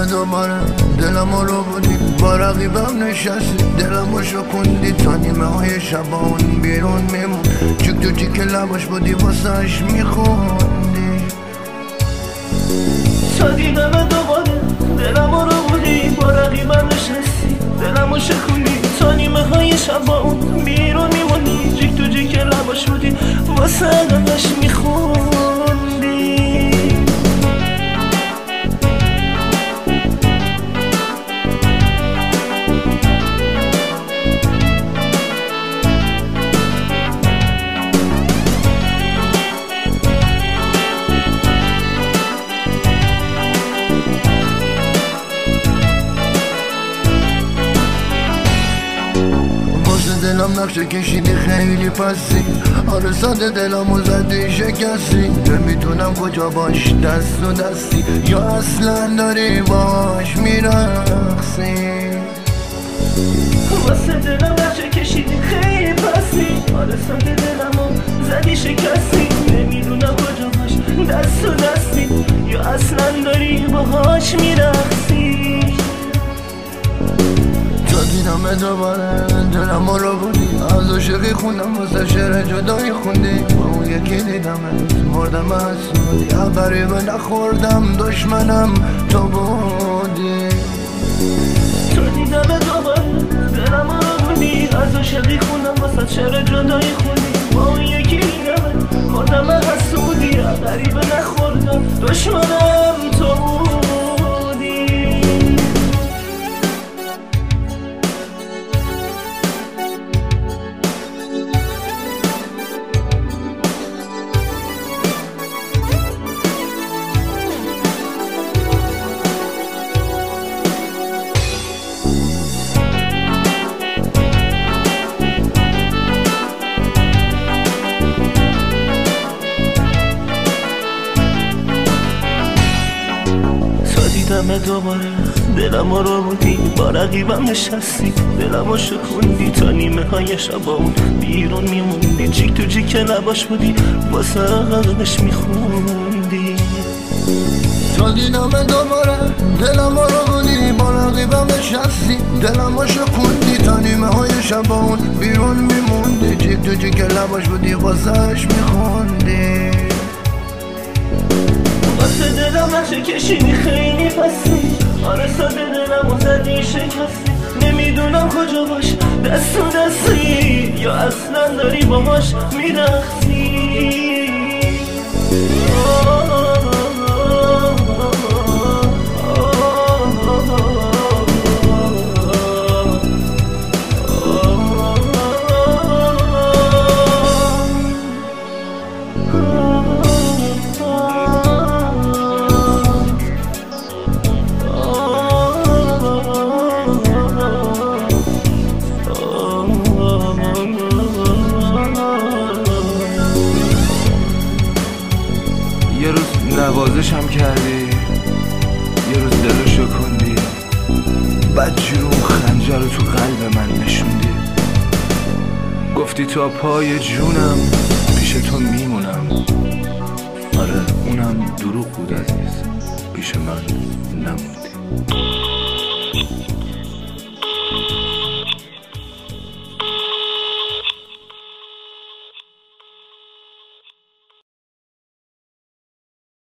دوباره دلمو رو بودی با رقیبم نشستی دلمو شکوندی تا نیمه های شبان بیرون میمون چک تو چک لباش بودی واسهش میخوندی تا دیدم دوباره دلمو رو بودی با رقیبم نشستی دلمو شکوندی تا نیمه های شبان بیرون میمونی چک تو چک لباش بودی واسهش میخوندی دلم نقشه کشیدی خیلی پسی آره ساده دلمو زدی شکستی نمیدونم کجا باش دست و دستی یا اصلا داری باش میرقصی واسه دلم نقشه کشیدی خیلی پسی آره ساده دلمو زدی شکستی نمیدونم کجا باش دست و دستی یا اصلا داری باهاش میرقصی تا دیدم دوباره دلمو رو بودی از عاشقی خوندم واسه شعر جدایی خوندی با اون یکی دیدم مردم از سودی غریبه نخوردم دشمنم تو بودی تا دیدم دوباره دلمو رو بودی از عاشقی خوندم واسه شعر جدایی خوندی با اون یکی دیدم مردم از سودی غریبه نخوردم دشمنم تو بودی دیدم دوباره دلمو رو بودی با رقیبم نشستی دلمو شکوندی تا نیمه های شبان بیرون میموندی جیک تو جیک لباش بودی واسه غرقش میخوندی تا دیدم دوباره دلمو رو بودی با رقیبم نشستی دلمو شکوندی تا نیمه های شبان بیرون میموندی جیک تو جیک لباش بودی واسهش میخوندی واسه دلم نقشه کشیدی خیلی پسی آره ساده دلمو زدی شکستی نمیدونم کجا باش دست و دستی یا اصلا داری باهاش میرقصی یه روز نوازشم کردی یه روز دلو شکوندی بعد جون خنجر رو تو قلب من نشوندی گفتی تا پای جونم پیش تو میمونم آره اونم دروغ بود عزیز پیش من نموندی